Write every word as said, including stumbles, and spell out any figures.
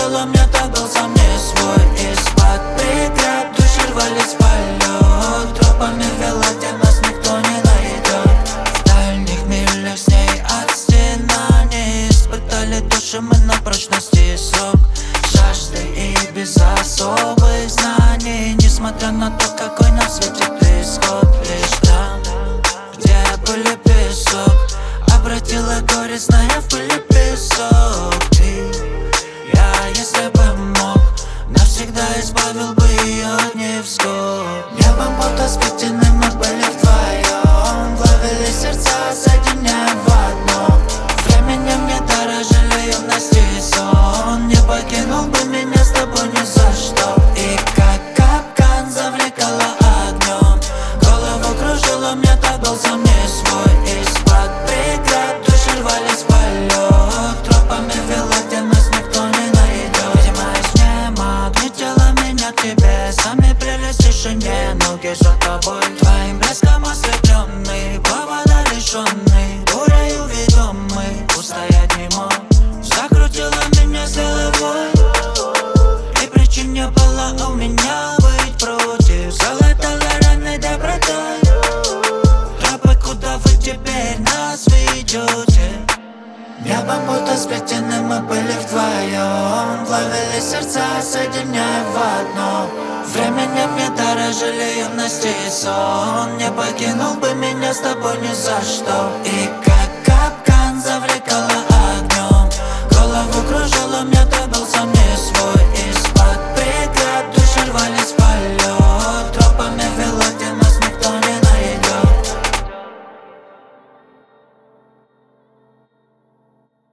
кружила, мне так был сам не свой. Из-под преград души рвались в полет, тропами вела, где нас никто не найдет. В дальних милях с ней от стена не испытали души мы на прочности срок. Жаждой и без особых знаний, несмотря на то, какой на свете исход. Лишь там, где были песок, обратила горестная в пыль и песок. Ты, я, если бы мог, навсегда избавил бы ее от невзгод. Небом будто сплетены мы были вдвоем, плавили сердца, соединяя в одно. Временем не дорожили юности и сон, не покинул бы меня с тобой ни за что. И как капкан завлекала огнем, голову кружила, мне так был сам не свой. Из-под преград души рвались в полет, тропами вела, где нас никто не найдет. Видимо, из неба гнетела меня к тебе, сами прелесть в тишине, ноги за тобой. Твоим блеском ослепленный, повода лишенный, бурей ведомый, устоять не мог. Закрутила меня с головой, и причин не было у меня быть против. Залатала раны добротой, тропы, куда вы теперь нас ведете. Небом будто сплетены мы были вдвоем, плавили сердца, соединяя в одно. Временем не дорожили юности и сон, не покинул бы меня с тобой ни за что. И